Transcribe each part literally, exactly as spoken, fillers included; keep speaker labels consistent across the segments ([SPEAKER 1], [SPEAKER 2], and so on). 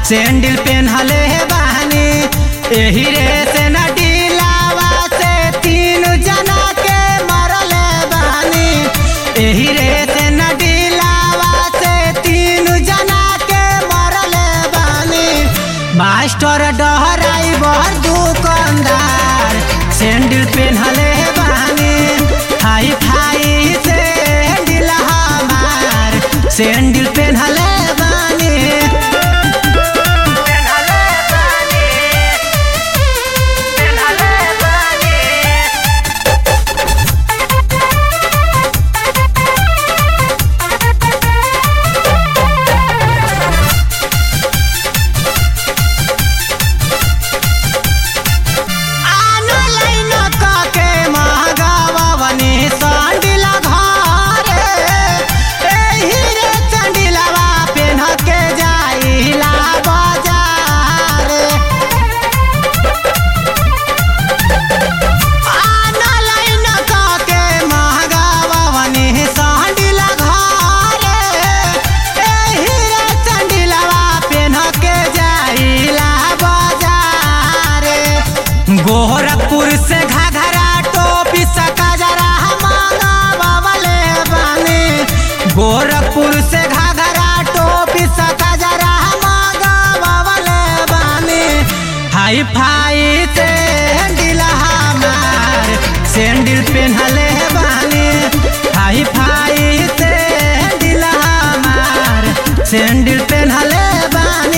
[SPEAKER 1] Sandal पेन्हले बानी एही रे से न डीलावा से तीन जना के मरले बानी एही रे से न डीलावा से तीन जना के मरले बानी। मास्टर ड्राइवर दुकानदार सैंडल पेन्हले बानी हाई फाई सैंडल हमार सैंडल पेन्हले बानी। गोरखपुर से घाघरा टोपी सकजरा मंगावले बानी गोरखपुर से घाघरा टोपी सकजरा मंगावले बानी। हाई फाई सैंडल हमार सैंडल पेन्हले बानी हाई फाई सैंडल हमार सैंडल पेन्हले बानी।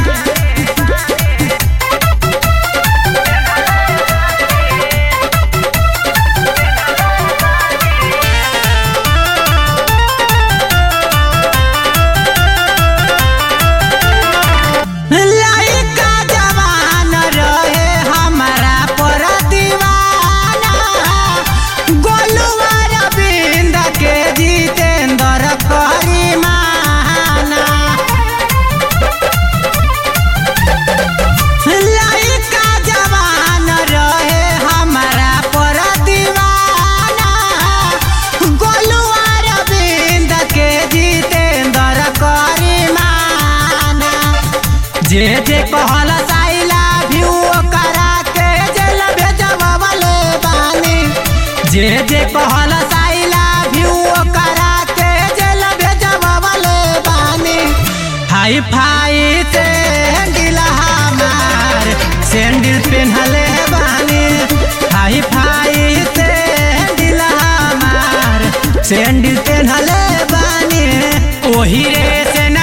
[SPEAKER 1] जे जे कहल साइला व्यू करा के जेल भेजवले बानी जे जे कहल साइला व्यू करा के जेल भेजवले बानी। हाई फाई सैंडल हमार सैंडल पेन्हले बानी हाई फाई सैंडल हमार सैंडल पेन्हले बानी। ओही रे से न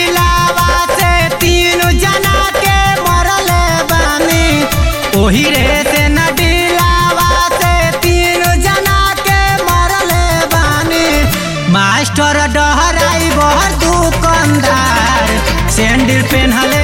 [SPEAKER 1] ओही रे से न डीलावा से तीन जना के मरले बानी। मास्टर ड्राइवर दुकानदार सैंडल पेन्हले